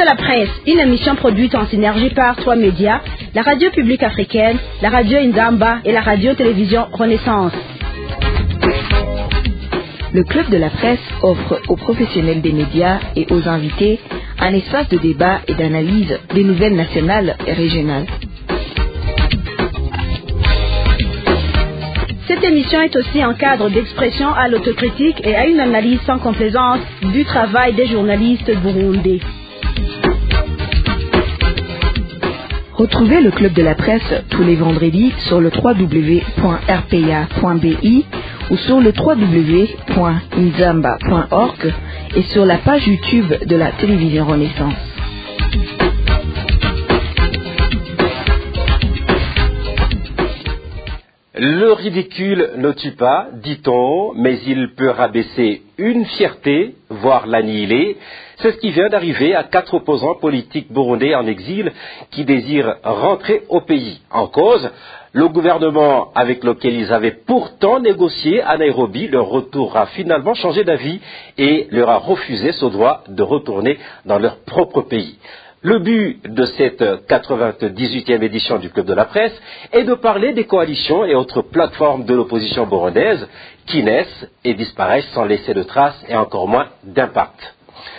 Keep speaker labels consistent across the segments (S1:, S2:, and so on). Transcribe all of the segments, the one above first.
S1: de la presse, une émission produite en synergie par 3 médias, la radio publique africaine, la radio Inzamba et la radio-télévision Renaissance.
S2: Le Club de la presse offre aux professionnels des médias et aux invités un espace de débat et d'analyse des nouvelles nationales et régionales.
S1: Cette émission est aussi un cadre d'expression à l'autocritique et à une analyse sans complaisance du travail des journalistes burundais.
S2: Retrouvez le Club de la presse tous les vendredis sur le www.rpa.bi ou sur le www.nzamba.org et sur la page YouTube de la télévision Renaissance.
S3: Le ridicule ne tue pas, dit-on, mais il peut rabaisser une fierté, voire l'annihiler. C'est ce qui vient d'arriver à 4 opposants politiques burundais en exil qui désirent rentrer au pays. En cause, le gouvernement avec lequel ils avaient pourtant négocié à Nairobi leur retour a finalement changé d'avis et leur a refusé ce droit de retourner dans leur propre pays. Le but de cette 98e édition du Club de la presse est de parler des coalitions et autres plateformes de l'opposition burundaise qui naissent et disparaissent sans laisser de traces et encore moins d'impact.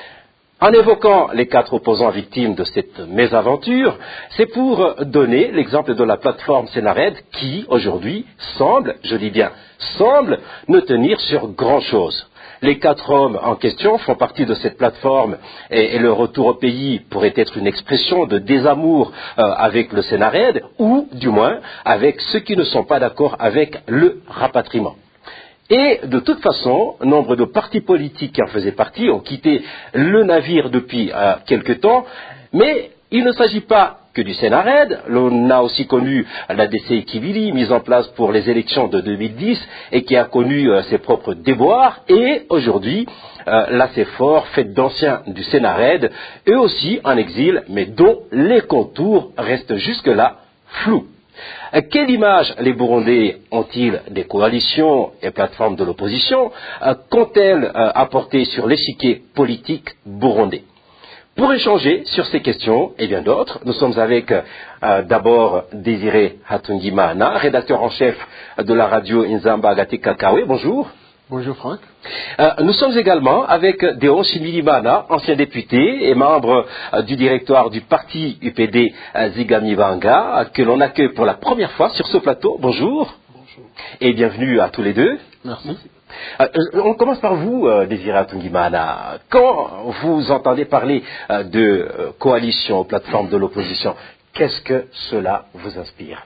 S3: En évoquant les 4 opposants victimes de cette mésaventure, c'est pour donner l'exemple de la plateforme Senared qui, aujourd'hui, semble, je dis bien semble, ne tenir sur grand-chose. Les 4 hommes en question font partie de cette plateforme et le retour au pays pourrait être une expression de désamour avec le Senared ou, du moins, avec ceux qui ne sont pas d'accord avec le rapatriement. Et de toute façon, nombre de partis politiques qui en faisaient partie ont quitté le navire depuis quelque temps, mais il ne s'agit pas que du Senared. On a aussi connu la DCI Kibili, mise en place pour les élections de 2010 et qui a connu ses propres déboires. Et aujourd'hui, la CEFOR, faite d'anciens du Senared, eux aussi en exil, mais dont les contours restent jusque-là flous. Quelle image les Burundais ont-ils des coalitions et plateformes de l'opposition? Qu'ont-elles apporté sur l'échiquier politique burundais? Pour échanger sur ces questions et bien d'autres, nous sommes avec d'abord Désiré Hatungimana, rédacteur en chef de la radio Inzamba Agati Kakawe. Bonjour.
S4: Bonjour Franck.
S3: Nous sommes également avec Déon Shimilimana, ancien député et membre du directoire du parti UPD Zigamibanga, que l'on accueille pour la première fois sur ce plateau. Bonjour.
S4: Bonjour.
S3: Et bienvenue à tous les deux.
S4: Merci.
S3: On commence par vous, Désiré Hatungimana. Quand vous entendez parler de coalition, plateforme de l'opposition, qu'est-ce que cela vous inspire?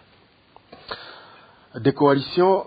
S4: Des coalitions,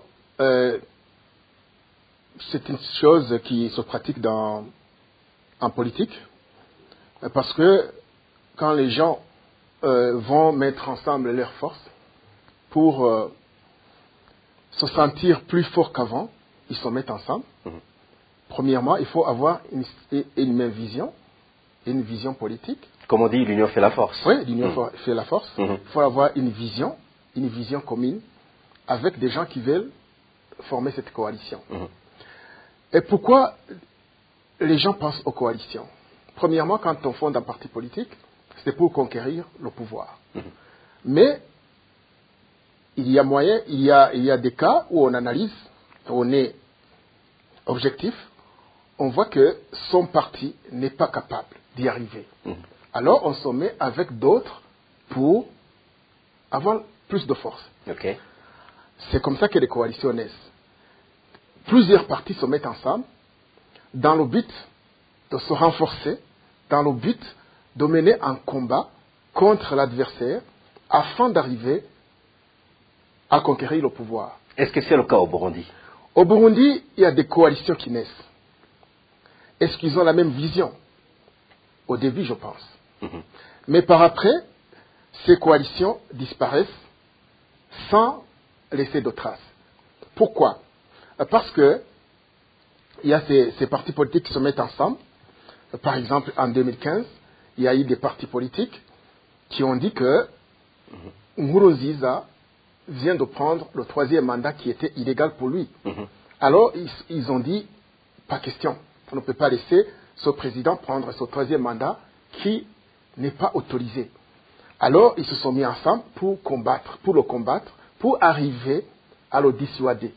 S4: c'est une chose qui se pratique en politique, parce que quand les gens vont mettre ensemble leurs forces pour se sentir plus forts qu'avant, ils se mettent ensemble. Premièrement, il faut avoir une même vision, une vision politique.
S3: Comme on dit, l'union fait la force.
S4: Oui, l'union fait la force. Il faut avoir une vision commune, avec des gens qui veulent former cette coalition. Et pourquoi les gens pensent aux coalitions? Premièrement, quand on fonde un parti politique, c'est pour conquérir le pouvoir. Mais il y a moyen, il y a des cas où on analyse, on est objectif, on voit que son parti n'est pas capable d'y arriver. Alors on se met avec d'autres pour avoir plus de force.
S3: Okay.
S4: C'est comme ça que les coalitions naissent. Plusieurs partis se mettent ensemble dans le but de se renforcer, dans le but de mener un combat contre l'adversaire afin d'arriver à conquérir le pouvoir.
S3: Est-ce que c'est le cas au Burundi?
S4: Au Burundi, il y a des coalitions qui naissent. Est-ce qu'ils ont la même vision? Au début, je pense. Mais par après, ces coalitions disparaissent sans laisser de traces. Pourquoi? Parce que il y a ces partis politiques qui se mettent ensemble. Par exemple, en 2015, il y a eu des partis politiques qui ont dit que Nkurunziza vient de prendre le 3e mandat qui était illégal pour lui. Alors, ils ont dit, pas question, on ne peut pas laisser ce président prendre ce 3e mandat qui n'est pas autorisé. Alors, ils se sont mis ensemble pour le combattre, pour arriver à le dissuader.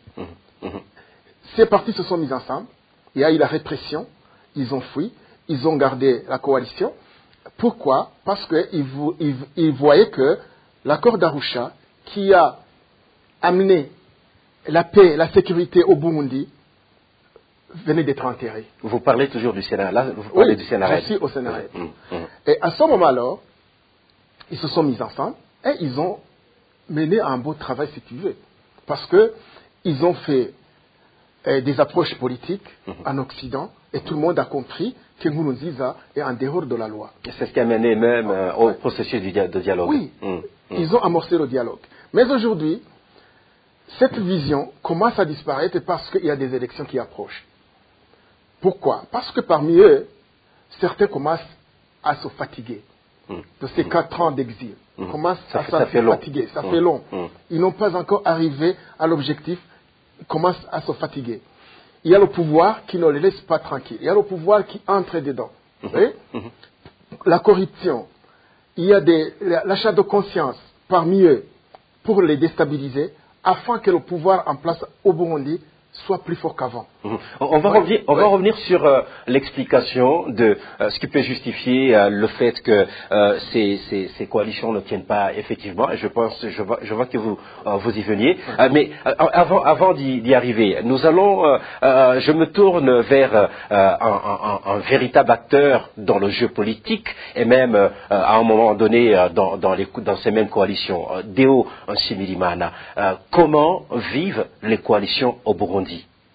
S4: Ces partis se sont mis ensemble, il y a eu la répression, ils ont fui, ils ont gardé la coalition. Pourquoi? Parce qu'ils voyaient que l'accord d'Arusha, qui a amené la paix, la sécurité au Burundi, venait d'être enterré.
S3: Vous parlez toujours du Sénat, là, vous parlez du Sénat.
S4: Je suis au Sénat. Et à ce moment-là, ils se sont mis ensemble et ils ont mené un beau travail, si tu veux. Parce qu'ils ont fait des approches politiques en Occident et tout le monde a compris que Nkurunziza est en dehors de la loi.
S3: C'est ce qui a mené même au processus de dialogue.
S4: Oui, ils ont amorcé le dialogue. Mais aujourd'hui, cette vision commence à disparaître parce qu'il y a des élections qui approchent. Pourquoi? Parce que parmi eux, certains commencent à se fatiguer de ces 4 ans d'exil. Commencent à se fatiguer, ça fait long. Ils n'ont pas encore arrivé à l'objectif, ils commencent à se fatiguer. Il y a le pouvoir qui ne les laisse pas tranquilles. Il y a le pouvoir qui entre dedans. La corruption, il y a l'achat de conscience parmi eux pour les déstabiliser afin que le pouvoir en place au Burundi soit plus fort qu'avant.
S3: On va revenir sur l'explication de ce qui peut justifier le fait que ces coalitions ne tiennent pas effectivement. Je vois que vous y veniez. Mais avant d'y arriver, nous allons. Je me tourne vers un véritable acteur dans le jeu politique et même à un moment donné dans ces mêmes coalitions. Deo Nshimirimana. Comment vivent les coalitions au Burundi?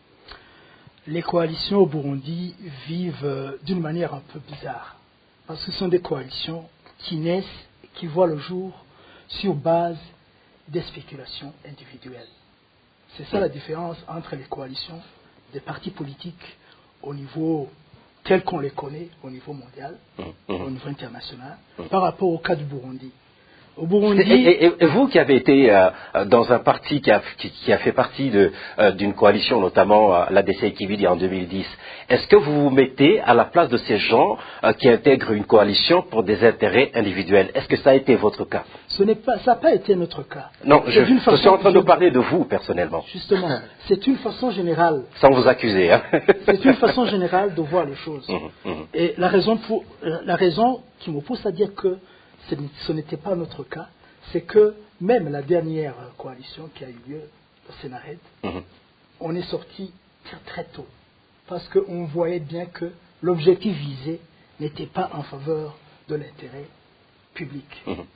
S5: Les coalitions au Burundi vivent d'une manière un peu bizarre. Parce que ce sont des coalitions qui naissent, qui voient le jour sur base des spéculations individuelles. C'est ça la différence entre les coalitions des partis politiques au niveau tel qu'on les connaît, au niveau mondial, au niveau international, par rapport au cas du Burundi. Au Burundi.
S3: Et vous qui avez été dans un parti qui a fait partie d'une coalition, notamment l'ADC Kibidi en 2010, est-ce que vous vous mettez à la place de ces gens qui intègrent une coalition pour des intérêts individuels? Est-ce que ça a été votre cas?
S5: Ça n'a pas été notre cas.
S3: Non, je suis en train de parler de vous personnellement.
S5: Justement, c'est une façon générale.
S3: Sans vous accuser. Hein.
S5: C'est une façon générale de voir les choses. Et la raison qui me pousse à dire que ce n'était pas notre cas, c'est que même la dernière coalition qui a eu lieu au Sénarède, on est sorti très très tôt. Parce qu'on voyait bien que l'objectif visé n'était pas en faveur de l'intérêt public.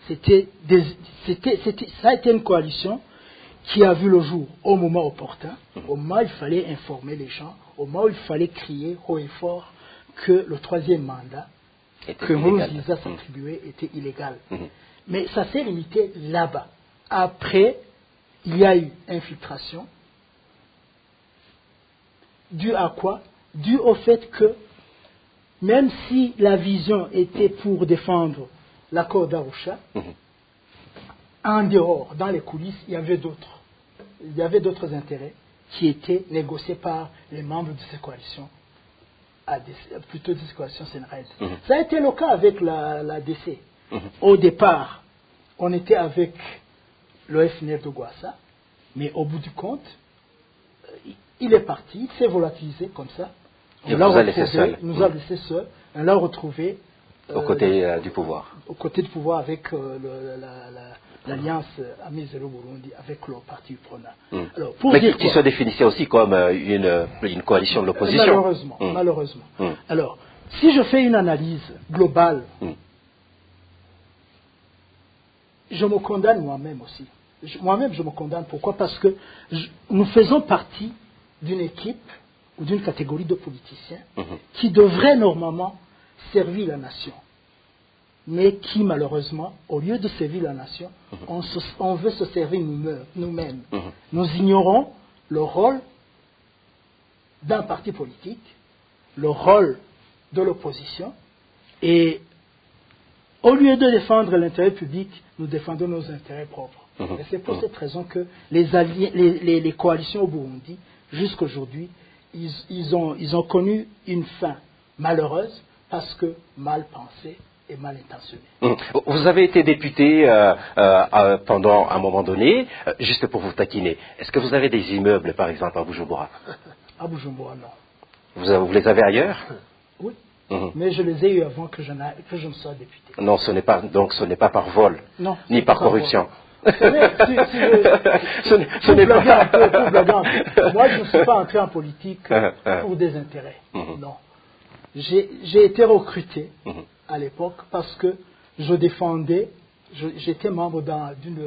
S5: Ça a été une coalition qui a vu le jour au moment opportun, au moment où il fallait informer les gens, au moment où il fallait crier haut et fort que le 3e mandat que Nkurunziza s'attribuait était illégal. Mais ça s'est limité là-bas. Après, il y a eu infiltration. Dû à quoi? Dû au fait que, même si la vision était pour défendre l'accord d'Arusha, en dehors, dans les coulisses, il y avait d'autres intérêts qui étaient négociés par les membres de ces coalitions. Plutôt des coalitions Sénarède. Ça a été le cas avec la DC. Au départ, on était avec le FNL de Gwassa, mais au bout du compte, il est parti, il s'est volatilisé comme ça.
S3: Et nous a laissé seuls.
S5: Nous a laissé seuls. On l'a retrouvé
S3: aux côtés du pouvoir.
S5: Aux côtés du pouvoir avec l'alliance Amizero Burundi, avec le parti UPRONA.
S3: Mais qui se définissait aussi comme une coalition de l'opposition.
S5: Malheureusement. Alors, si je fais une analyse globale, je me condamne moi-même aussi. Moi-même, je me condamne. Pourquoi? Parce que nous faisons partie d'une équipe ou d'une catégorie de politiciens qui devraient normalement servir la nation. Mais qui, malheureusement, au lieu de servir la nation, on veut se servir nous-mêmes. Nous ignorons le rôle d'un parti politique, le rôle de l'opposition, et au lieu de défendre l'intérêt public, nous défendons nos intérêts propres. Et c'est pour cette raison que les coalitions au Burundi, jusqu'à aujourd'hui, ils ont connu une fin malheureuse parce que mal pensée est mal intentionné.
S3: Vous avez été député pendant un moment donné, juste pour vous taquiner. Est-ce que vous avez des immeubles, par exemple, à Bujumbura?
S5: À Bujumbura, non.
S3: Vous les avez ailleurs?
S5: Oui. Mais je les ai eu avant que je ne sois député.
S3: Non, ce n'est pas par vol,
S5: non,
S3: ni par corruption.
S5: Pour blaguer un peu. Moi, je ne suis pas entré en politique pour des intérêts. Non. J'ai été recruté à l'époque parce que je défendais, j'étais membre de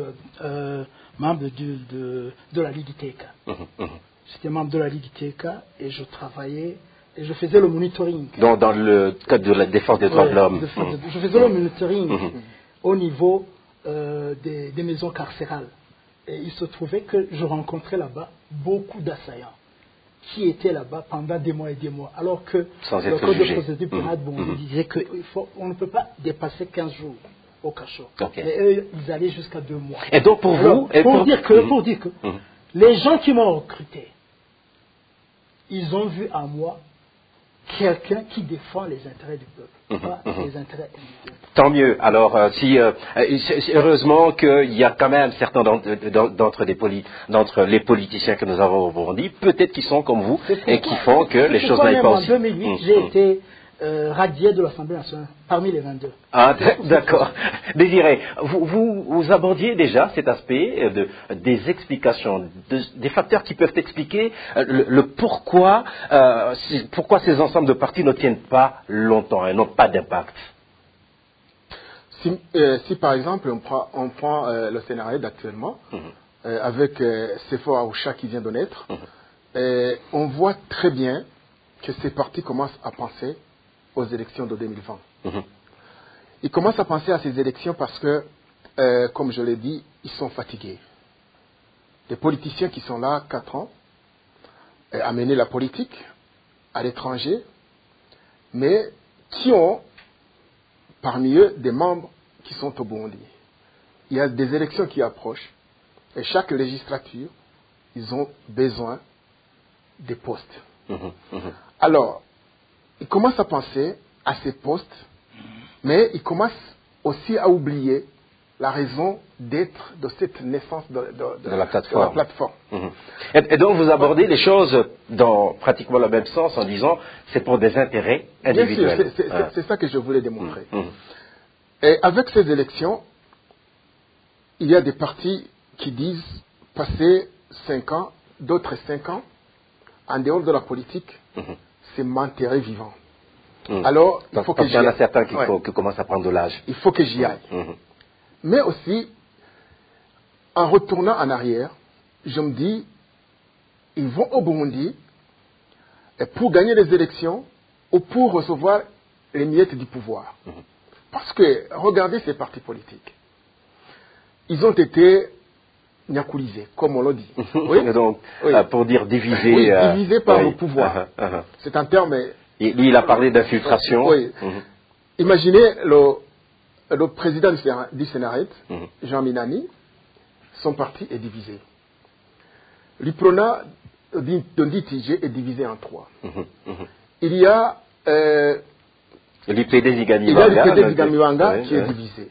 S5: la Ligue ITECA. J'étais membre de la Ligue ITECA et je travaillais et je faisais le monitoring.
S3: Dans le cadre de la défense des droits de l'homme.
S5: Je faisais le monitoring au niveau des maisons carcérales. Et il se trouvait que je rencontrais là-bas beaucoup d'assaillants qui étaient là-bas pendant des mois et des mois. Alors que le code de procédure pénale disait qu'on ne peut pas dépasser 15 jours au cachot.
S3: Okay.
S5: Et eux, ils allaient jusqu'à 2 mois.
S3: Et donc pour vous...
S5: Pour dire que les gens qui m'ont recruté, ils ont vu en moi quelqu'un qui défend les intérêts du peuple, pas les intérêts individuels.
S3: Tant mieux. Alors, heureusement qu'il y a quand même certains d'entre les politiciens que nous avons au Burundi, peut-être qui sont comme vous et qui font que les choses n'aillent pas aussi.
S5: En 2008, j'ai été radié de l'Assemblée nationale parmi les 22.
S3: Ah, d'accord. Désiré, vous abordiez déjà cet aspect des explications, des facteurs qui peuvent expliquer le pourquoi ces ensembles de partis ne tiennent pas longtemps et n'ont pas d'impact.
S4: Si par exemple on prend le scénario d'actuellement, avec Sefo Aoucha qui vient de naître, on voit très bien que ces partis commencent à penser aux élections de 2020. Ils commencent à penser à ces élections parce que, comme je l'ai dit, ils sont fatigués. Des politiciens qui sont là 4 ans, à mener la politique à l'étranger, mais qui ont parmi eux des membres qui sont au Burundi. Il y a des élections qui approchent et chaque législature, ils ont besoin des postes. Alors, ils commencent à penser à ces postes, mais ils commencent aussi à oublier la raison d'être de cette naissance de la plateforme.
S3: Et donc vous abordez les choses dans pratiquement le même sens en disant c'est pour des intérêts individuels.
S4: Bien sûr, c'est ça que je voulais démontrer. Et avec ces élections, il y a des partis qui disent passer 5 ans, d'autres 5 ans, en dehors de la politique, c'est m'enterrer vivant. Alors, il faut que j'y aille.
S3: Il y en a certains qui commencent à prendre de l'âge.
S4: Il faut que j'y aille. Mais aussi, en retournant en arrière, je me dis, ils vont au Burundi pour gagner les élections ou pour recevoir les miettes du pouvoir. Parce que, regardez ces partis politiques. Ils ont été nyakulisés, comme on l'a dit.
S3: Donc, pour dire divisés.
S4: Oui, divisés par le pouvoir. C'est un terme...
S3: Lui, il a parlé d'infiltration.
S4: Imaginez le président du Sénat, Jean Minani, son parti est divisé. L'UPRONA de Nditije est divisé en 3. Il y a
S3: l'UPD Zigamiwanga
S4: qui est divisé.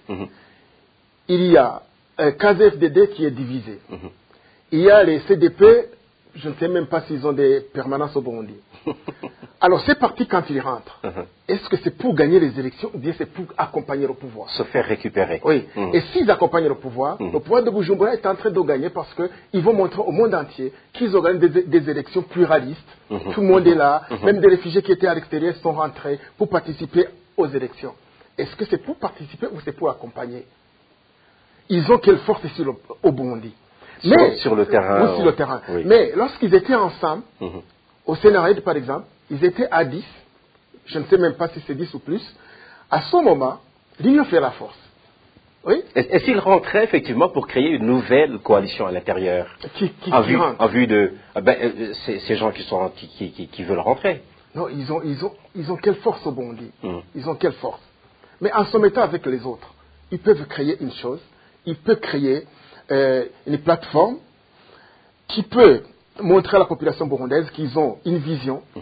S4: Il y a KZFDD qui est divisé. Il y a les CDP, je ne sais même pas s'ils ont des permanences au Burundi. Alors ces partis, quand ils rentrent, est-ce que c'est pour gagner les élections ou bien c'est pour accompagner le pouvoir?
S3: Se faire récupérer.
S4: Oui. Et s'ils accompagnent le pouvoir de Bujumbura est en train de gagner parce qu'ils vont montrer au monde entier qu'ils organisent des élections pluralistes. Tout le monde est là. Même des réfugiés qui étaient à l'extérieur sont rentrés pour participer aux élections. Est-ce que c'est pour participer ou c'est pour accompagner? Ils ont quelle force ici au Burundi?
S3: Sur le terrain.
S4: Oui, sur le terrain. Oui. Mais lorsqu'ils étaient ensemble, au Sénat, par exemple, ils étaient à 10, je ne sais même pas si c'est 10 ou plus. À ce moment, l'union fait la force. Oui.
S3: Et s'ils rentraient effectivement pour créer une nouvelle coalition à l'intérieur, en vue de ces gens qui veulent rentrer?
S4: Non, ils ont quelle force au Burundi? Ils ont quelle force? Mais en se mettant avec les autres, ils peuvent créer une chose. Ils peuvent créer une plateforme qui peut montrer à la population burundaise qu'ils ont une vision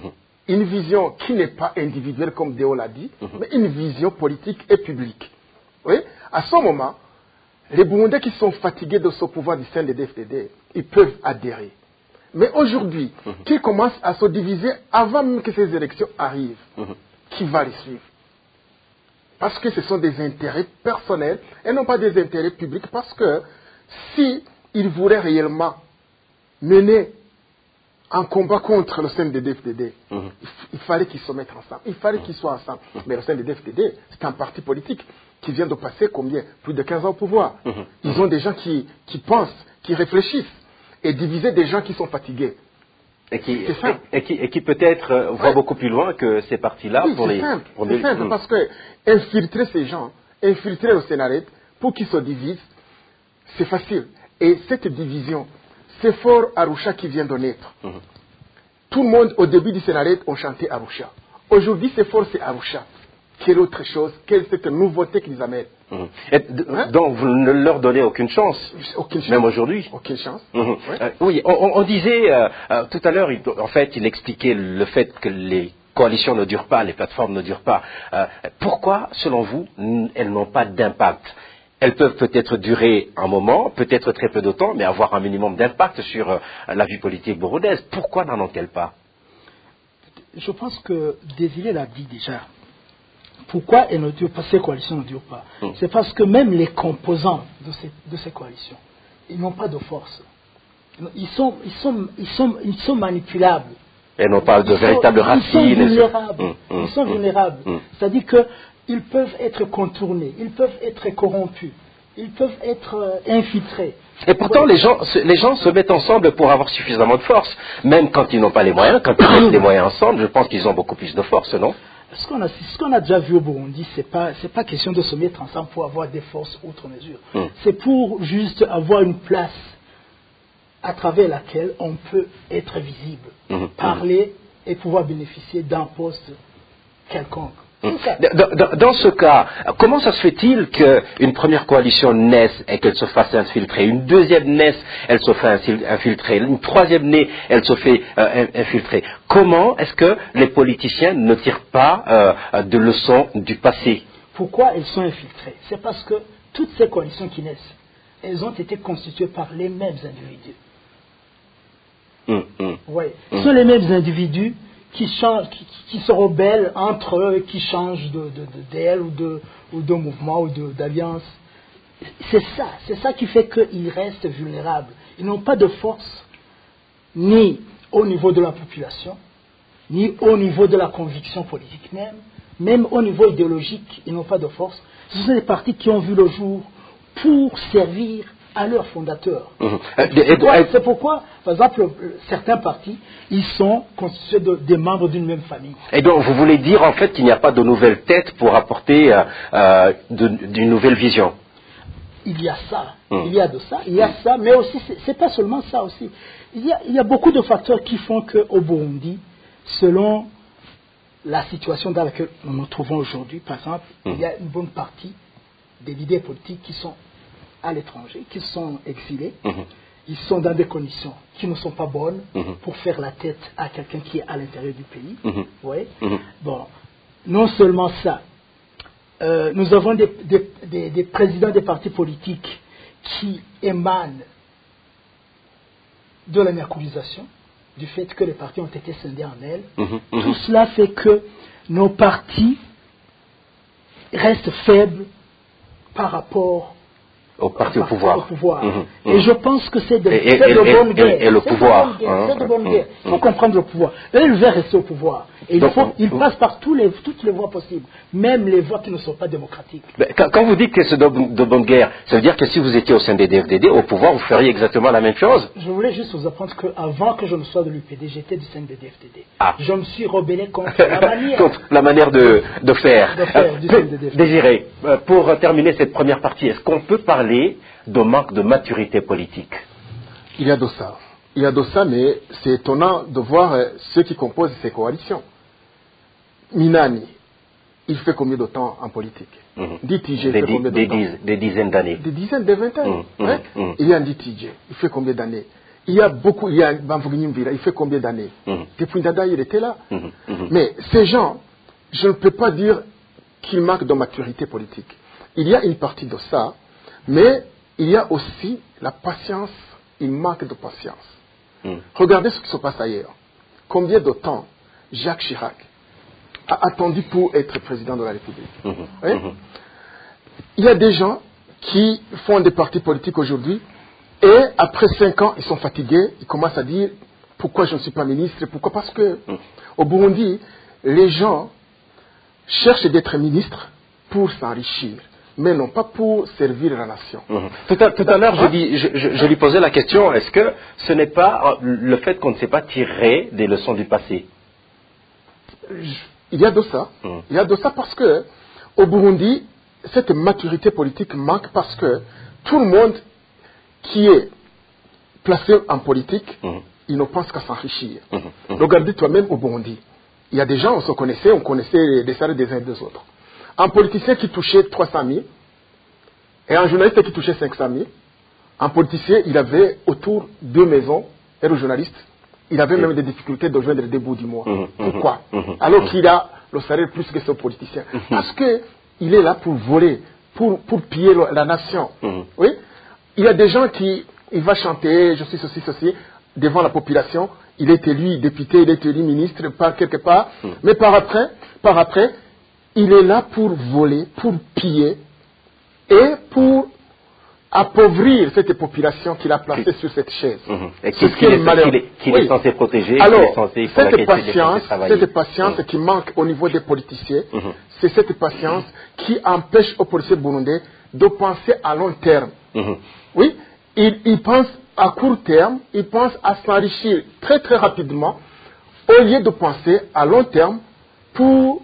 S4: une vision qui n'est pas individuelle, comme Déo l'a dit, mais une vision politique et publique. Oui? À ce moment, les Burundais qui sont fatigués de ce pouvoir du sein des DFDD, ils peuvent adhérer. Mais aujourd'hui, qu'ils commencent à se diviser avant même que ces élections arrivent, qui va les suivre? Parce que ce sont des intérêts personnels et non pas des intérêts publics. Parce que si ils voulaient réellement mener un combat contre le sein des DFDD, il fallait qu'ils se mettent ensemble. Il fallait qu'ils soient ensemble. Mais le sein des DFDD, c'est un parti politique qui vient de passer combien? Plus de 15 ans au pouvoir. Ils ont des gens qui pensent, qui réfléchissent. Et diviser des gens qui sont fatigués.
S3: Et qui peut-être voient beaucoup plus loin que ces partis-là.
S4: Oui, c'est simple, parce que infiltrer ces gens, infiltrer le Sénarète pour qu'ils se divisent, c'est facile. Et cette division, c'est fort Arusha qui vient de naître. Tout le monde, au début du Sénarète, ont chanté Arusha. Aujourd'hui, c'est fort, c'est Arusha. Quelle autre chose? Quelle est cette nouveauté qu'ils amènent?
S3: Donc, vous ne leur donnez aucune chance.
S4: Aucune chance.
S3: Même aujourd'hui.
S4: Aucune chance.
S3: Oui, on disait, tout à l'heure, en fait, il expliquait le fait que les coalitions ne durent pas, les plateformes ne durent pas. Pourquoi, selon vous, elles n'ont pas d'impact? Elles peuvent peut-être durer un moment, peut-être très peu de temps, mais avoir un minimum d'impact sur la vie politique burundaise. Pourquoi n'en ont-elles pas?
S5: Je pense que Désiré l'a dit déjà. Pourquoi elles ne durent pas, ces coalitions ne durent pas? C'est parce que même les composants de ces coalitions, ils n'ont pas de force. Ils sont manipulables.
S3: Elles n'ont pas de véritable racine.
S5: Ils sont vulnérables. C'est-à-dire qu'ils peuvent être contournés, ils peuvent être corrompus, ils peuvent être infiltrés.
S3: Et pourtant, les gens se mettent ensemble pour avoir suffisamment de force. Même quand ils n'ont pas les moyens, quand ils mettent les moyens ensemble, je pense qu'ils ont beaucoup plus de force, non?
S5: Ce qu'on a déjà vu au Burundi, c'est pas question de se mettre ensemble pour avoir des forces outre mesure. C'est pour juste avoir une place à travers laquelle on peut être visible, parler et pouvoir bénéficier d'un poste quelconque.
S3: Dans ce cas, comment ça se fait-il qu'une première coalition naisse et qu'elle se fasse infiltrer, une deuxième naisse, elle se fait infiltrer, une troisième naisse, elle se fait infiltrer? Comment est-ce que les politiciens ne tirent pas de leçons du passé?
S5: Pourquoi elles sont infiltrées? C'est parce que toutes ces coalitions qui naissent, elles ont été constituées par les mêmes individus. Oui, ce sont les mêmes individus qui se rebellent entre eux, qui changent d'aile ou de mouvement ou d'alliance. C'est ça qui fait qu'ils restent vulnérables. Ils n'ont pas de force, ni au niveau de la population, ni au niveau de la conviction politique même au niveau idéologique, ils n'ont pas de force. Ce sont des partis qui ont vu le jour pour servir à leurs fondateurs. C'est pourquoi, par exemple, certains partis, ils sont constitués des membres d'une même famille.
S3: Et donc, vous voulez dire en fait qu'il n'y a pas de nouvelle tête pour apporter d'une nouvelle vision?
S5: Il y a ça, il y a ça, mais aussi, c'est pas seulement ça aussi. Il y a beaucoup de facteurs qui font qu'au Burundi, selon la situation dans laquelle nous nous trouvons aujourd'hui, par exemple, il y a une bonne partie des leaders politiques qui sont à l'étranger, qui sont exilés, ils sont dans des conditions qui ne sont pas bonnes pour faire la tête à quelqu'un qui est à l'intérieur du pays. Bon, non seulement ça, nous avons des présidents des partis politiques qui émanent de la mercurisation, du fait que les partis ont été scindés en ailes. Tout cela fait que nos partis restent faibles par rapport
S3: au parti au pouvoir.
S5: Et je pense que c'est de bonne guerre.
S3: Et le pouvoir.
S5: C'est de bonne guerre. Il faut comprendre le pouvoir. Eux, ils veulent rester au pouvoir. Et ils passent par toutes les voies possibles, même les voies qui ne sont pas démocratiques.
S3: Quand vous dites que c'est de bonne guerre, ça veut dire que si vous étiez au sein des DFDD, au pouvoir, vous feriez exactement la même chose?
S5: Je voulais juste vous apprendre qu'avant que je ne sois de l'UPD, j'étais du sein des DFDD. Je me suis rebellé contre la manière,
S3: de faire.
S5: Du sein des DFDD.
S3: Désiré, pour terminer cette première partie, est-ce qu'on peut parler de manque de maturité politique?
S4: Il y a de ça. Il y a de ça, mais c'est étonnant de voir ceux qui composent ces coalitions. Minani, il fait combien de temps en politique? DTJ fait combien de temps?
S3: Des dizaines d'années.
S4: Des dizaines, des vingtaines. Il y a un DTJ, il fait combien d'années? il y a Bamvugnyimvira, il fait combien d'années? Depuis Dada, il était là. Mais ces gens, je ne peux pas dire qu'ils manquent de maturité politique. Il y a une partie de ça, mais il y a aussi la patience, il manque de patience. Regardez ce qui se passe ailleurs. Combien de temps Jacques Chirac a attendu pour être président de la République? Il y a des gens qui font des partis politiques aujourd'hui et après 5 ans, ils sont fatigués, ils commencent à dire pourquoi je ne suis pas ministre, pourquoi? Parce que au Burundi, les gens cherchent d'être ministres pour s'enrichir, mais non pas pour servir la nation.
S3: Tout à l'heure, je lui posais la question, est-ce que ce n'est pas le fait qu'on ne sait pas tirer des leçons du passé?
S4: Il y a de ça. Il y a de ça parce que au Burundi, cette maturité politique manque parce que tout le monde qui est placé en politique, il ne pense qu'à s'enrichir. Regardez toi-même au Burundi. Il y a des gens, on connaissait les salaires des uns et des autres. Un politicien qui touchait 300 000 et un journaliste qui touchait 500 000. Un politicien, il avait autour 2 maisons, et le journaliste, il avait même des difficultés de joindre le début du mois. Pourquoi? Alors qu'il a le salaire plus que ce politicien. Parce qu'il est là pour voler, pour piller la nation. Oui? Il y a des gens qui, il va chanter, je suis ceci, devant la population. Il est élu député, il est élu ministre, par quelque part. Mais par après, il est là pour voler, pour piller et pour appauvrir cette population qu'il a placée sur cette chaise.
S3: Et qu'il est censé protéger.
S4: Alors, cette patience qui manque au niveau des politiciens, c'est cette patience qui empêche aux policiers burundais de penser à long terme. Oui, ils pensent à court terme, ils pensent à s'enrichir très très rapidement, au lieu de penser à long terme pour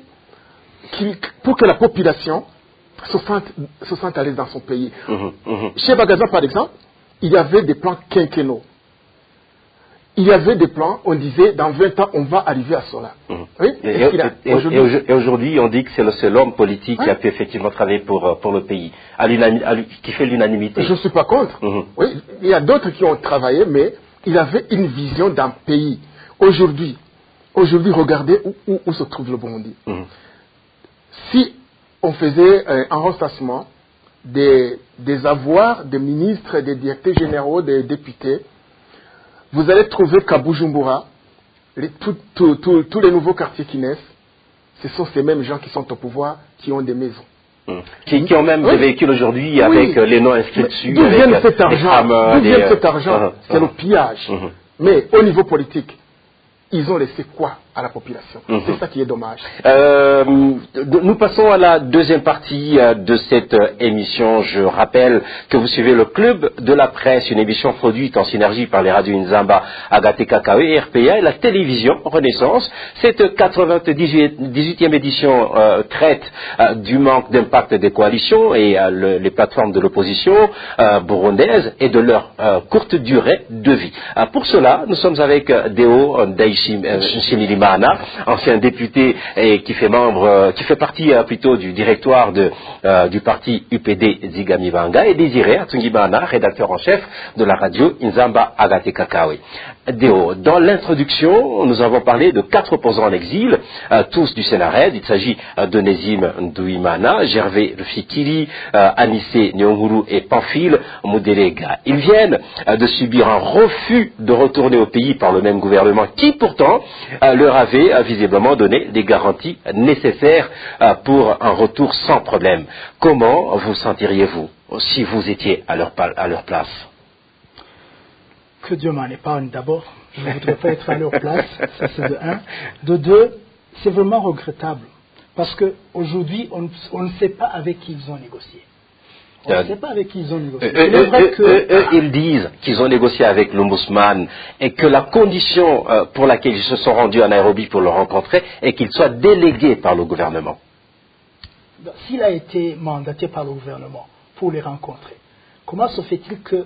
S4: que la population se sente à l'aise dans son pays. Chez Bagaza, par exemple, il y avait des plans quinquennaux. Il y avait des plans, on disait, dans 20 ans, on va arriver à cela. Oui?
S3: Et aujourd'hui, on dit que c'est le seul homme politique qui a pu effectivement travailler pour le pays, qui fait l'unanimité.
S4: Je ne suis pas contre. Oui, il y a d'autres qui ont travaillé, mais il avait une vision d'un pays. Aujourd'hui, regardez où se trouve le Burundi. Si on faisait un recensement des avoirs des ministres, des directeurs généraux, des députés, vous allez trouver qu'à Bujumbura, tous les nouveaux quartiers qui naissent, ce sont ces mêmes gens qui sont au pouvoir, qui ont des maisons.
S3: Qui ont même des véhicules aujourd'hui avec les noms inscrits dessus.
S4: D'où vient cet argent? C'est le pillage. Mais au niveau politique, ils ont laissé quoi à la population? C'est ça qui est dommage.
S3: Nous passons à la deuxième partie de cette émission. Je rappelle que vous suivez le Club de la Presse, une émission produite en synergie par les radios Inzamba, Agaté Kakawe et RPA et la télévision Renaissance. Cette 98e édition traite du manque d'impact des coalitions et les plateformes de l'opposition burundaise et de leur courte durée de vie. Pour cela, nous sommes avec Deo Nshimirimana, ancien député et qui fait partie plutôt du directoire du parti UPD Zigamibanga, et Désiré Atungimana, rédacteur en chef de la radio Inzamba Agaté Kakawe. Deo, dans l'introduction, nous avons parlé de 4 opposants en exil, tous du Sénarède. Il s'agit de Nézim Ndouimana, Gervais Rufikiri, Anissé Nyonguru et Pamphile Moudelega. Ils viennent de subir un refus de retourner au pays par le même gouvernement qui pourtant leur avait visiblement donné des garanties nécessaires pour un retour sans problème. Comment vous sentiriez-vous si vous étiez à leur place?
S5: Que Dieu m'en épargne d'abord. Je ne voudrais pas être à leur place, ça c'est de 1. De 2, c'est vraiment regrettable. Parce qu'aujourd'hui, on ne sait pas avec qui ils ont négocié. On ne sait pas avec qui ils ont négocié.
S3: Ils disent qu'ils ont négocié avec l'Ombudsman et que la condition pour laquelle ils se sont rendus à Nairobi pour le rencontrer est qu'il soit délégué par le gouvernement.
S5: S'il a été mandaté par le gouvernement pour les rencontrer, comment se fait-il que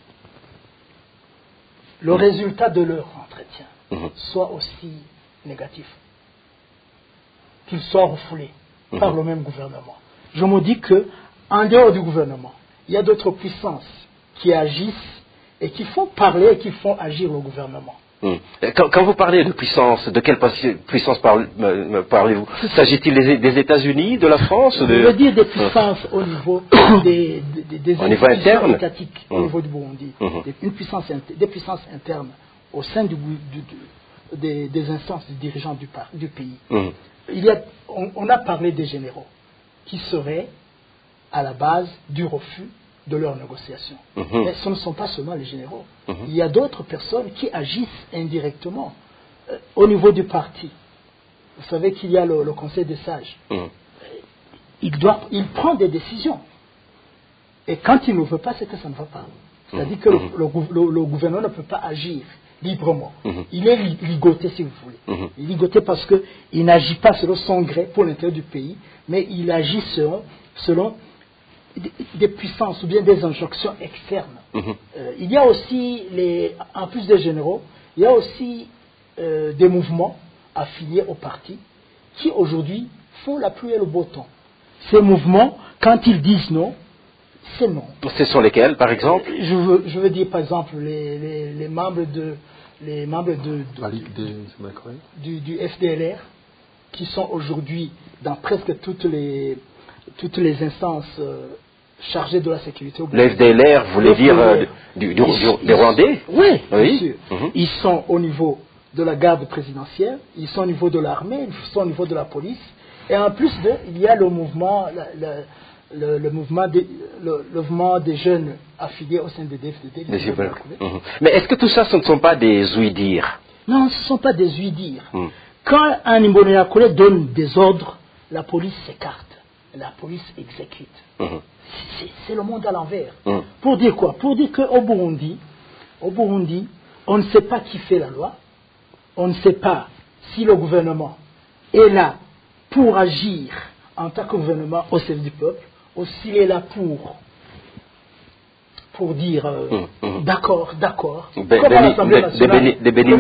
S5: le résultat de leur entretien soit aussi négatif, qu'il soit refoulé par le même gouvernement? Je me dis que en dehors du gouvernement, il y a d'autres puissances qui agissent et qui font parler et qui font agir le gouvernement.
S3: Quand vous parlez de puissance, de quelle puissance parlez-vous? S'agit-il des États-Unis, de la France?
S5: Je veux dire des puissances au niveau des
S3: au niveau interne,
S5: étatiques, au niveau du Burundi, des puissances internes au sein des instances dirigeantes du pays. On a parlé des généraux qui seraient à la base du refus de leurs négociations. Mais ce ne sont pas seulement les généraux. Il y a d'autres personnes qui agissent indirectement au niveau du parti. Vous savez qu'il y a le Conseil des sages. Il prend des décisions. Et quand il ne veut pas, c'est que ça ne va pas. C'est-à-dire que le gouvernement ne peut pas agir librement. Il est ligoté, si vous voulez. Il est ligoté parce qu'il n'agit pas selon son gré pour l'intérêt du pays, mais il agit selon des puissances ou bien des injonctions externes. Il y a aussi, en plus des généraux, il y a aussi des mouvements affiliés au parti qui aujourd'hui font la pluie et le beau temps. Ces mouvements, quand ils disent non, c'est non.
S3: Ce sont lesquels, par exemple?
S5: Je veux dire, par exemple, les membres du FDLR qui sont aujourd'hui dans presque toutes les instances chargées de la sécurité.
S3: Le FDLR, vous voulez dire des Rwandais?
S5: Oui, bien sûr. Ils sont au niveau de la garde présidentielle, ils sont au niveau de l'armée, ils sont au niveau de la police. Et en plus il y a le mouvement, le mouvement des jeunes affiliés au sein des DFDD.
S3: Mais est-ce que tout ça, ce ne sont pas des ouï-dire?
S5: Non, ce ne sont pas des ouï-dire. Quand un Imbonerakure donne des ordres, la police s'écarte, la police exécute. C'est le monde à l'envers. Pour dire quoi? Pour dire qu'au Burundi, on ne sait pas qui fait la loi, on ne sait pas si le gouvernement est là pour agir en tant que gouvernement au service du peuple, ou s'il est là pour dire d'accord, comme à l'Assemblée nationale,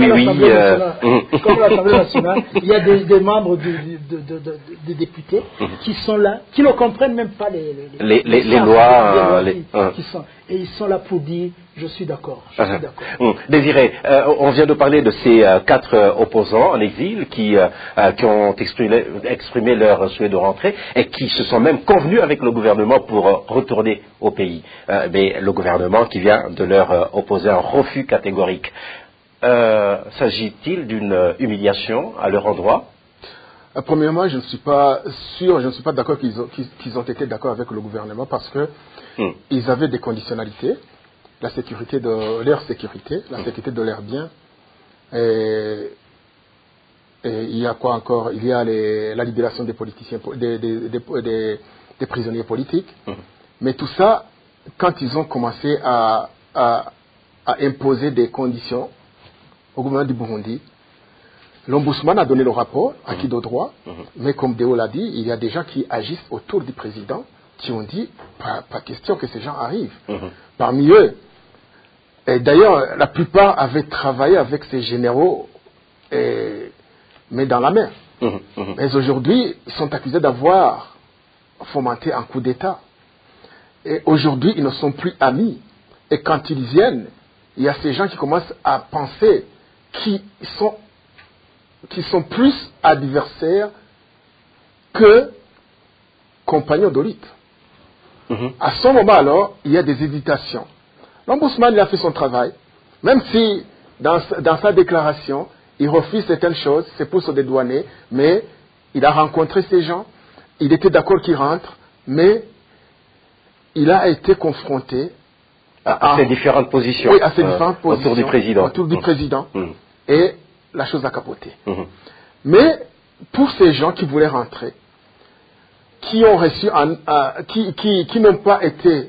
S5: il y a des membres des députés qui sont là, qui ne comprennent même pas les lois, et ils sont là pour dire je suis d'accord.
S3: Désiré, on vient de parler de ces 4 opposants en exil qui ont exprimé leur souhait de rentrer et qui se sont même convenus avec le gouvernement pour retourner au pays. Mais le gouvernement qui vient de leur opposer un refus catégorique. S'agit-il d'une humiliation à leur endroit?
S4: Premièrement, je ne suis pas sûr, je ne suis pas d'accord qu'ils ont été d'accord avec le gouvernement parce que ils avaient des conditionnalités. La sécurité de leur sécurité, la sécurité de leurs biens. Et il y a quoi encore? Il y a la libération des politiciens, des prisonniers politiques. Mais tout ça, quand ils ont commencé à imposer des conditions au gouvernement du Burundi, l'ombudsman a donné le rapport, acquis de droit, mais comme Déo l'a dit, il y a des gens qui agissent autour du président qui ont dit, pas question que ces gens arrivent. Parmi eux, et d'ailleurs, la plupart avaient travaillé avec ces généraux, mais dans la mer. Mais aujourd'hui, ils sont accusés d'avoir fomenté un coup d'État. Et aujourd'hui, ils ne sont plus amis. Et quand ils viennent, il y a ces gens qui commencent à penser qu'ils sont plus adversaires que compagnons de lutte. À ce moment alors, il y a des hésitations. L'ombudsman, il a fait son travail, même si dans sa déclaration, il refuse certaines choses, c'est pour se dédouaner, mais il a rencontré ces gens, il était d'accord qu'ils rentrent, mais il a été confronté
S3: à ces différentes positions,
S4: oui, à ces différentes positions
S3: autour du président.
S4: Et la chose a capoté. Mais pour ces gens qui voulaient rentrer, qui ont reçu, qui n'ont pas été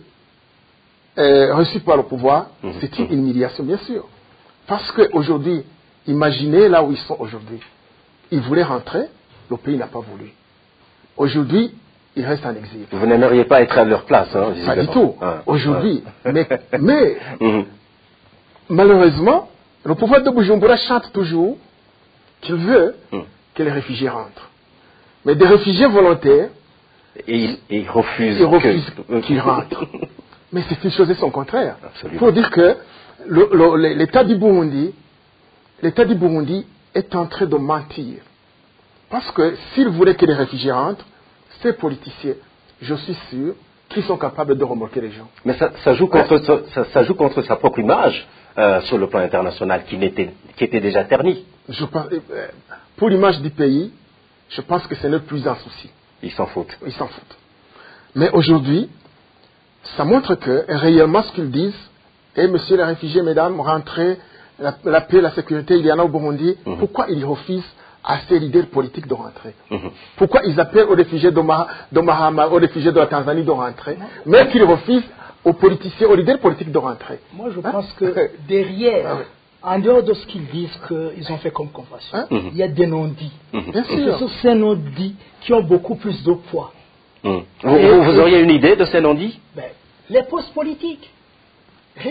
S4: reçus par le pouvoir, c'est une humiliation, bien sûr. Parce qu'aujourd'hui, imaginez là où ils sont aujourd'hui. Ils voulaient rentrer, le pays n'a pas voulu. Aujourd'hui, ils restent en exil.
S3: Vous n'aimeriez pas être à leur place, hein,
S4: pas du tout. Aujourd'hui. Mais malheureusement, le pouvoir de Bujumbura chante toujours qu'il veut que les réfugiés rentrent. Mais des réfugiés volontaires,
S3: ils refusent
S4: qu'ils rentrent. Mais c'est une chose et son contraire.
S3: Absolument.
S4: Pour dire que l'État du Burundi est en train de mentir. Parce que s'il voulait que les réfugiés rentrent, ces politiciens, je suis sûr, qu'ils sont capables de remorquer les gens.
S3: Mais ça joue contre sa propre image sur le plan international qui était déjà ternie.
S4: Pour l'image du pays, je pense que ce n'est plus un souci.
S3: Ils s'en foutent.
S4: Mais aujourd'hui, ça montre que réellement ce qu'ils disent, et messieurs les réfugiés, mesdames, rentrez, la paix, la sécurité, il y en a au Burundi, pourquoi ils refusent à ces leaders politiques de rentrer? Pourquoi ils appellent aux réfugiés de Mahama, aux réfugiés de la Tanzanie de rentrer, mais qu'ils refusent aux politiciens, aux leaders politiques de rentrer?
S5: Moi, je pense que derrière, en dehors de ce qu'ils disent qu'ils ont fait comme convention, il y a des non-dits.
S4: Bien sûr.
S5: Ce sont ces non-dits qui ont beaucoup plus de poids.
S3: Vous auriez une idée de ces non-dits?
S5: Les postes politiques. C'est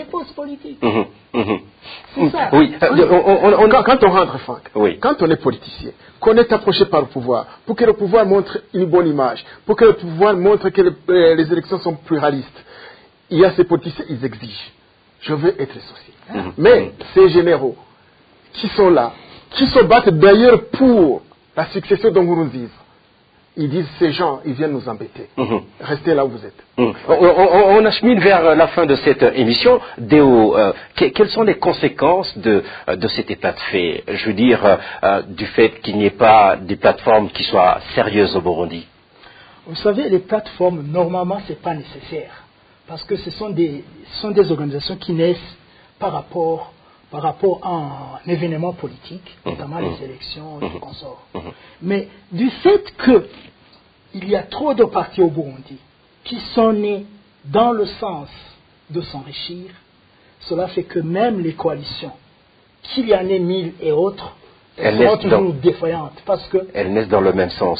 S5: ça.
S3: Oui.
S4: Quand on rentre, Franck, quand on est politicien, qu'on est approché par le pouvoir, pour que le pouvoir montre une bonne image, pour que le pouvoir montre que les élections sont pluralistes, il y a ces politiciens, ils exigent. Je veux être associé. Mais ces généraux qui sont là, qui se battent d'ailleurs pour la succession de Nkurunziza, ils disent, ces gens, ils viennent nous embêter. Restez là où vous êtes.
S3: On achemine vers la fin de cette émission. Déo, quelles sont les conséquences de cet état de fait? Je veux dire, du fait qu'il n'y ait pas des plateformes qui soient sérieuses au Burundi.
S5: Vous savez, les plateformes, normalement, ce n'est pas nécessaire. Parce que ce sont des organisations qui naissent par rapport à un événement politique, notamment les élections et consorts. Mais du fait qu'il y a trop de partis au Burundi qui sont nés dans le sens de s'enrichir, cela fait que même les coalitions, qu'il y en ait 1000 et autres, elles seront toujours défaillantes parce que
S3: elles naissent dans le même sens.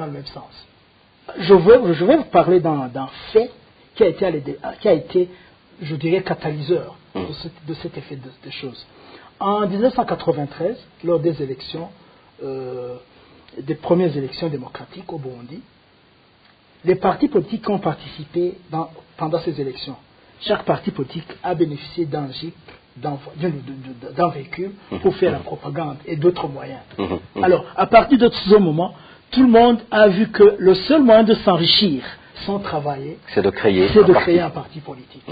S5: Je vais vous parler d'un fait qui a été, je dirais, catalyseur de cet effet de choses. En 1993, lors des élections, des premières élections démocratiques au Burundi, les partis politiques qui ont participé pendant ces élections, chaque parti politique a bénéficié d'un jeep, d'un véhicule pour faire la propagande et d'autres moyens. Alors, à partir de ce moment, tout le monde a vu que le seul moyen de s'enrichir sans travailler,
S3: c'est de créer
S5: un parti politique.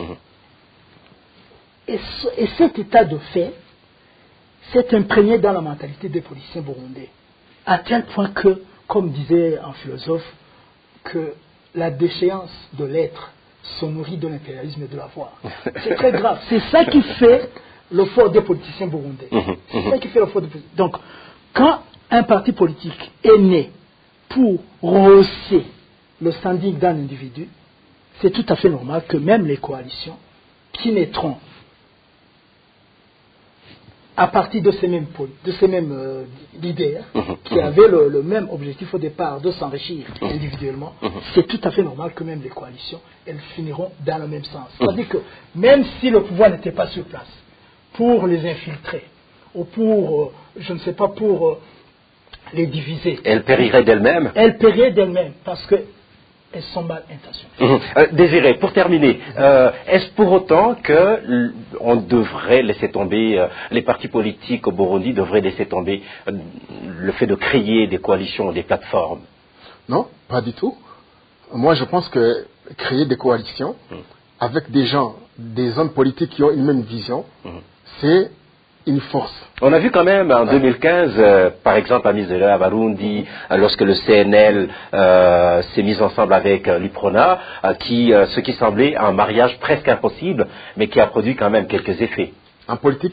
S5: Et cet état de fait s'est imprégné dans la mentalité des politiciens burundais, à tel point que, comme disait un philosophe, que la déchéance de l'être se nourrit de l'impérialisme et de l'avoir. C'est très grave. C'est ça qui fait le fort des politiciens burundais. Donc, quand un parti politique est né pour rehausser le standing d'un individu, c'est tout à fait normal que même les coalitions qui naîtront à partir de ces mêmes leaders qui avaient le même objectif au départ de s'enrichir individuellement, c'est tout à fait normal que même les coalitions, elles finiront dans le même sens. C'est-à-dire que même si le pouvoir n'était pas sur place pour les infiltrer ou pour, je ne sais pas, pour les diviser,
S3: elles périraient d'elles-mêmes.
S5: Elles périraient d'elles-mêmes parce que elles sont mal intentionnées.
S3: Désiré, pour terminer, est-ce pour autant qu'on devrait laisser tomber, les partis politiques au Burundi devraient laisser tomber le fait de créer des coalitions, des plateformes?
S4: Non, pas du tout. Moi, je pense que créer des coalitions avec des gens, des hommes politiques qui ont une même vision, c'est une force.
S3: On a vu quand même en 2015, par exemple à Misera, à Barundi, lorsque le CNL s'est mis ensemble avec l'UPRONA, ce qui semblait un mariage presque impossible, mais qui a produit quand même quelques effets.
S4: En politique,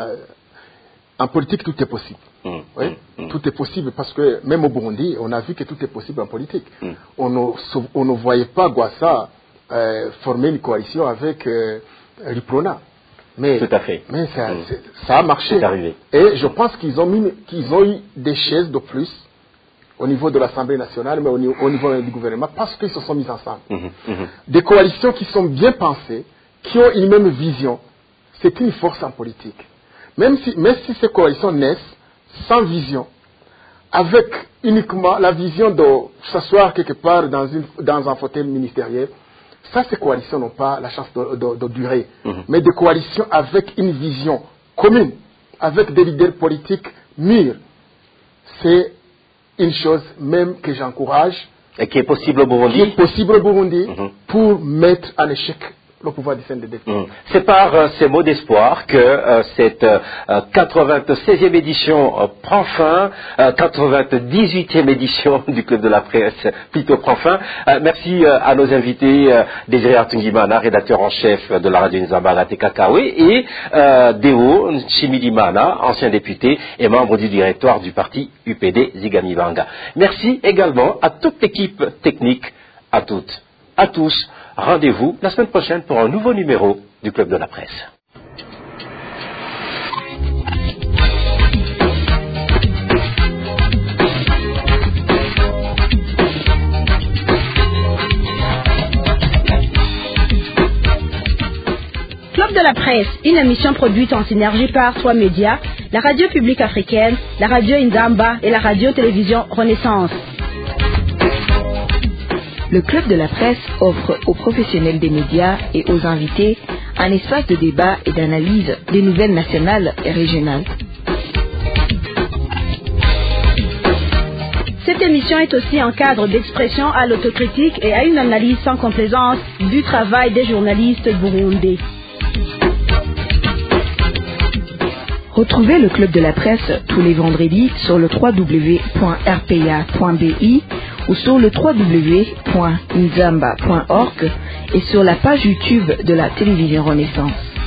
S4: tout est possible. Tout est possible parce que même au Burundi, on a vu que tout est possible en politique. On ne voyait pas Gwassa former une coalition avec l'UPRONA. Mais,
S3: tout à fait.
S4: Mais ça a marché.
S3: C'est arrivé.
S4: Et je pense qu'ils ont eu des chaises de plus au niveau de l'Assemblée nationale, mais au niveau du gouvernement, parce qu'ils se sont mis ensemble. Des coalitions qui sont bien pensées, qui ont une même vision, c'est une force en politique. Même si ces coalitions naissent sans vision, avec uniquement la vision de s'asseoir quelque part dans un fauteuil ministériel, Ça, ces coalitions n'ont pas la chance de durer, mais des coalitions avec une vision commune, avec des leaders politiques mûrs. C'est une chose même que j'encourage.
S3: Et qui est possible au Burundi.
S4: Qui est possible au Burundi pour mettre en échec le pouvoir du CNDD.
S3: C'est par ces mots d'espoir que cette 96e édition prend fin, 98e édition du Club de la Presse plutôt prend fin. Merci à nos invités, Désiré Atungimana, rédacteur en chef de la radio Nzamba Tekakawe, et Deo Chimidimana, ancien député et membre du directoire du parti UPD Zigamibanga. Merci également à toute l'équipe technique, à toutes, à tous. Rendez-vous la semaine prochaine pour un nouveau numéro du Club de la Presse.
S1: Club de la Presse, une émission produite en synergie par 3 médias, la radio publique africaine, la radio Nzamba et la radio-télévision Renaissance.
S2: Le Club de la Presse offre aux professionnels des médias et aux invités un espace de débat et d'analyse des nouvelles nationales et régionales.
S1: Cette émission est aussi un cadre d'expression à l'autocritique et à une analyse sans complaisance du travail des journalistes burundais.
S2: Retrouvez le Club de la Presse tous les vendredis sur le www.rpa.bi ou sur le www.nzamba.org et sur la page YouTube de la télévision Renaissance.